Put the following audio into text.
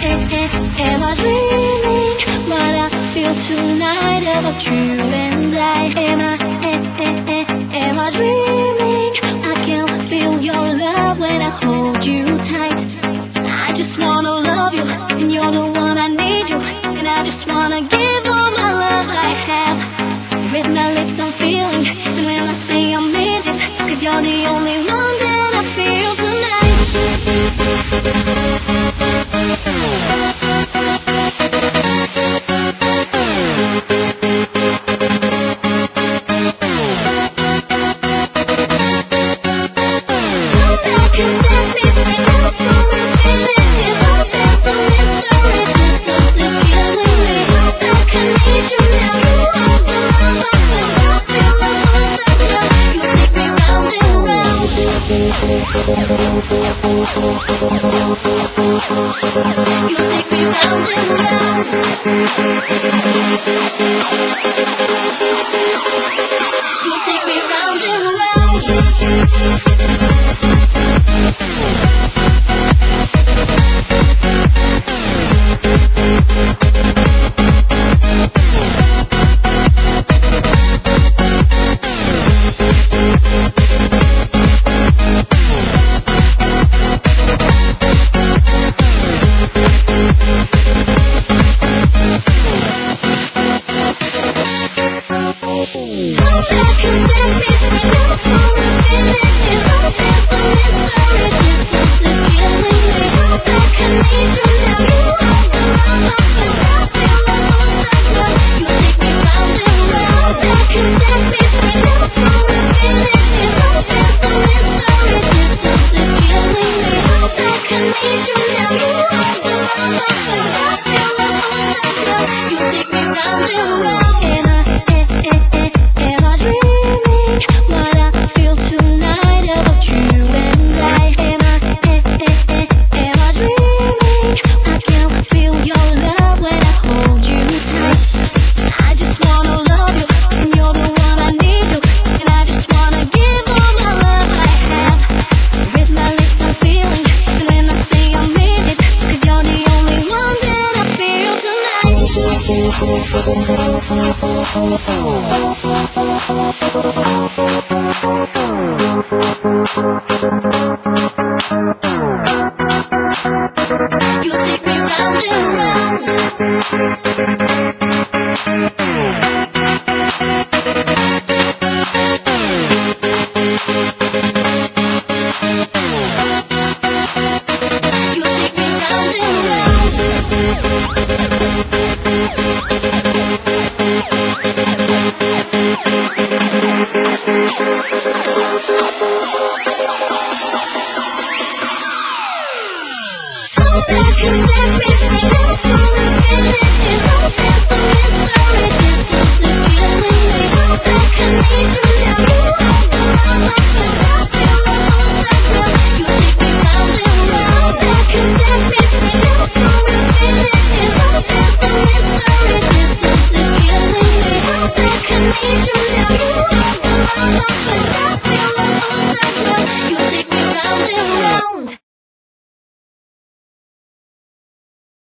Am I dreaming what I feel tonight about you and I? Am I dreaming? I can feel your love when I hold you tight. I just wanna love you, and you're the one I need you. And I just wanna give all my love I have. With my lips I'm feeling, and when I say I mean it, 'cause you're the only one that I feel tonight. Back